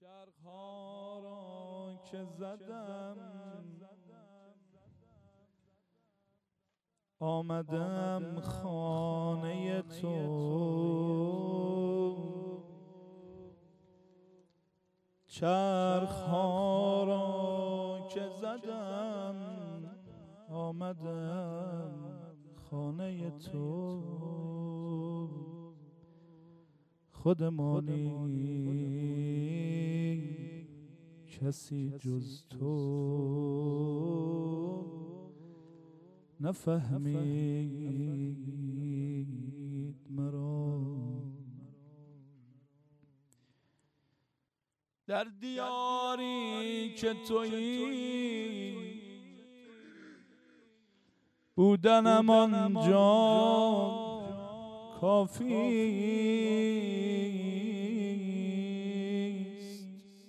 چرخ‌ها را که زدم آمدم خانه تو، چرخ‌ها را که زدم آمدم خانه تو، خودمانی کسی جز تو نفهمید مرا. در دیاری که تویی بودنم آنجا کافیست،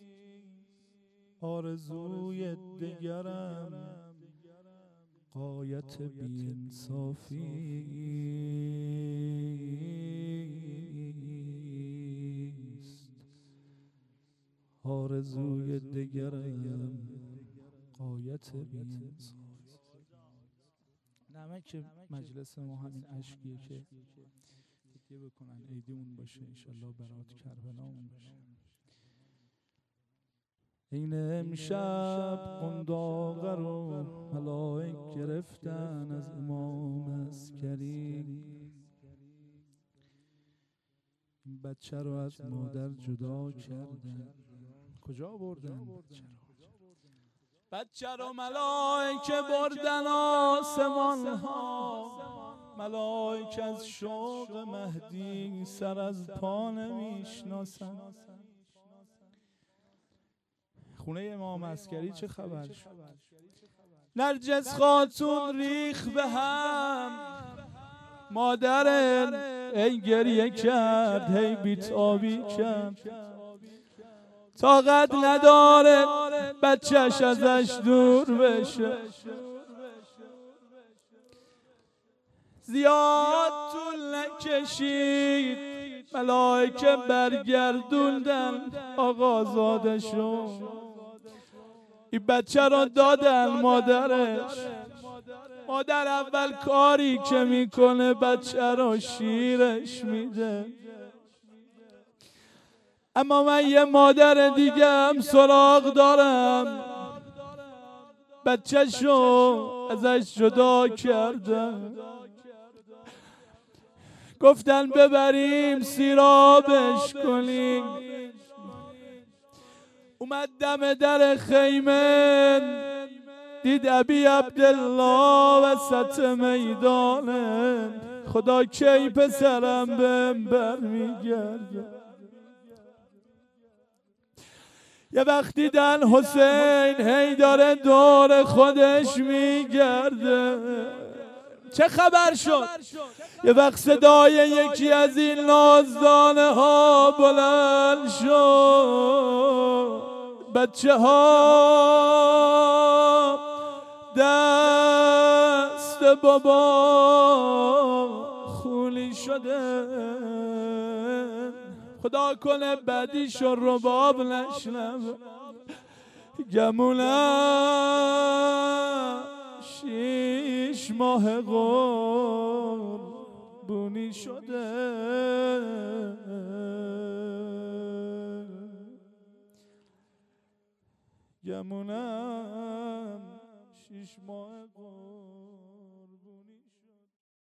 آرزوی دگرم غایت بی‌انصافیست، آرزوی دگرم غایت بی‌انصافیست. نمک مجلس ما همین اشکیه که تکیه بکنن عیدیمون باشه، انشالله برات کربلامون باشه. این امشب قنداقه رو ملائک گرفتن از امام عسکری، این بچه رو از مادر جدا کردن. کجا بردن بچه رو؟ ملائک بردن آسمان ها، ملائک از شوق مهدی سر از پا نمیشناسن. خونه امام عسکری چه خبر شد؟ نرجس خاتون ریخ به هم، مادر ای گریه کرد، هی بیتابی کرد، طاقت نداره بچهش ازش دور بشه. زیاد طول نکشید، ملائکه برگردوندن آقازادشو، این بچه رو دادن مادرش. مادر اول کاری که میکنه بچه رو شیرش میده، اما من یه مادر دیگه هم سراغ دارم، بچه شو ازش جدا کردن، گفتن ببریم سیرابش کنیم. اومد دم در خیمه، دید ابی عبدالله وسط میدانه، خدا کی پسرم بهم برمیگرده. یه وقت دیدن حسین هی داره دور خودش میگرده، چه خبر شد؟ یه وقت صدای یکی از این نازدانه ها بلند شد، بچه ها دست بابا خولی شده، خدا کنه بعدیشو رباب نشنوه. گمونم 6 ماه قربونی شده، گمونم